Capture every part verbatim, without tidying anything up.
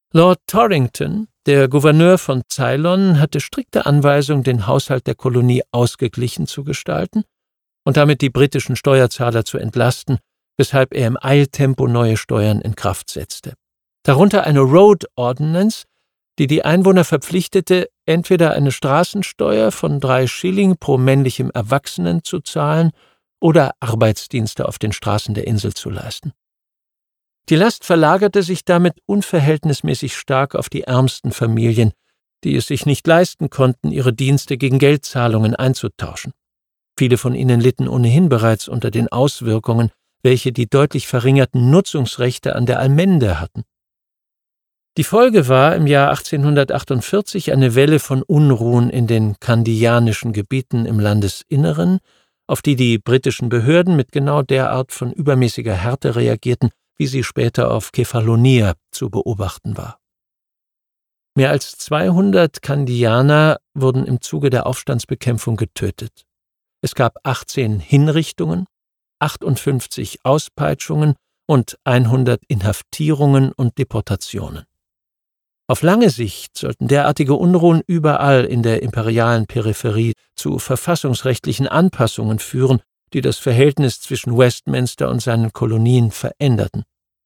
Lord Torrington, der Gouverneur von Ceylon, hatte strikte Anweisung, den Haushalt der Kolonie ausgeglichen zu gestalten und damit die britischen Steuerzahler zu entlasten, weshalb er im Eiltempo neue Steuern in Kraft setzte. Darunter eine Road Ordinance, die die Einwohner verpflichtete, entweder eine Straßensteuer von drei Schilling pro männlichem Erwachsenen zu zahlen oder Arbeitsdienste auf den Straßen der Insel zu leisten. Die Last verlagerte sich damit unverhältnismäßig stark auf die ärmsten Familien, die es sich nicht leisten konnten, ihre Dienste gegen Geldzahlungen einzutauschen. Viele von ihnen litten ohnehin bereits unter den Auswirkungen, welche die deutlich verringerten Nutzungsrechte an der Allmende hatten. Die Folge war im Jahr achtzehnhundertachtundvierzig eine Welle von Unruhen in den kandianischen Gebieten im Landesinneren, auf die die britischen Behörden mit genau der Art von übermäßiger Härte reagierten, wie sie später auf Kefalonia zu beobachten war. Mehr als zweihundert Kandianer wurden im Zuge der Aufstandsbekämpfung getötet. Es gab achtzehn Hinrichtungen, achtundfünfzig Auspeitschungen und hundert Inhaftierungen und Deportationen. Auf lange Sicht sollten derartige Unruhen überall in der imperialen Peripherie zu verfassungsrechtlichen Anpassungen führen, die das Verhältnis zwischen Westminster und seinen Kolonien veränderten.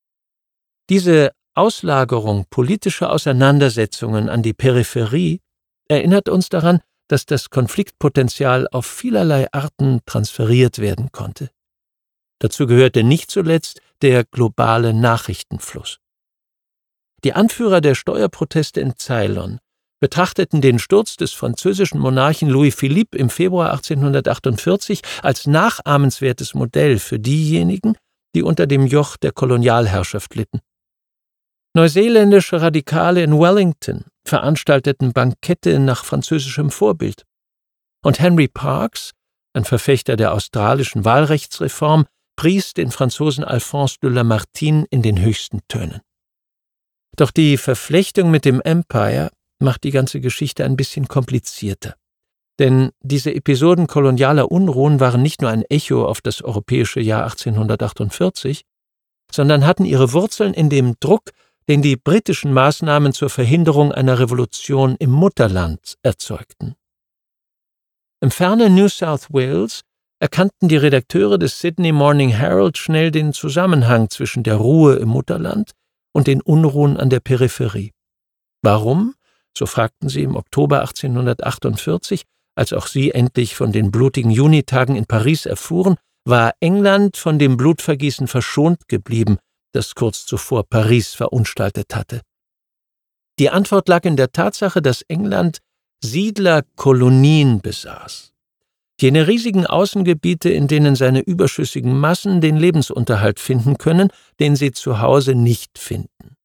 Diese Auslagerung politischer Auseinandersetzungen an die Peripherie erinnert uns daran, dass das Konfliktpotenzial auf vielerlei Arten transferiert werden konnte. Dazu gehörte nicht zuletzt der globale Nachrichtenfluss. Die Anführer der Steuerproteste in Ceylon betrachteten den Sturz des französischen Monarchen Louis Philippe im Februar achtzehnhundertachtundvierzig als nachahmenswertes Modell für diejenigen, die unter dem Joch der Kolonialherrschaft litten. Neuseeländische Radikale in Wellington veranstalteten Bankette nach französischem Vorbild. Und Henry Parkes, ein Verfechter der australischen Wahlrechtsreform, pries den Franzosen Alphonse de Lamartine in den höchsten Tönen. Doch die Verflechtung mit dem Empire macht die ganze Geschichte ein bisschen komplizierter. Denn diese Episoden kolonialer Unruhen waren nicht nur ein Echo auf das europäische Jahr achtzehnhundertachtundvierzig, sondern hatten ihre Wurzeln in dem Druck, den die britischen Maßnahmen zur Verhinderung einer Revolution im Mutterland erzeugten. Im fernen New South Wales erkannten die Redakteure des Sydney Morning Herald schnell den Zusammenhang zwischen der Ruhe im Mutterland und den Unruhen an der Peripherie. Warum, so fragten sie im Oktober achtzehnhundertachtundvierzig, als auch sie endlich von den blutigen Junitagen in Paris erfuhren, war England von dem Blutvergießen verschont geblieben, das kurz zuvor Paris verunstaltet hatte. Die Antwort lag in der Tatsache, dass England Siedlerkolonien besaß. Jene riesigen Außengebiete, in denen seine überschüssigen Massen den Lebensunterhalt finden können, den sie zu Hause nicht finden.